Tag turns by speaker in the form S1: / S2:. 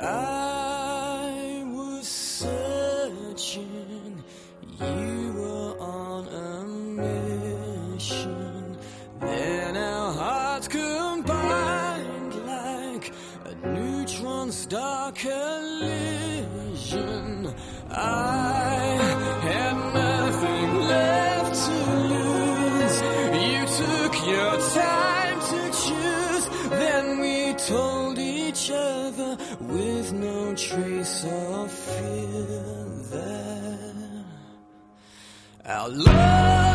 S1: I was searching, you were on a mission. Then our hearts combined like a neutron star collision. I had nothing left to lose. You took your time to choose. Then we told each other with no trace of fear that our love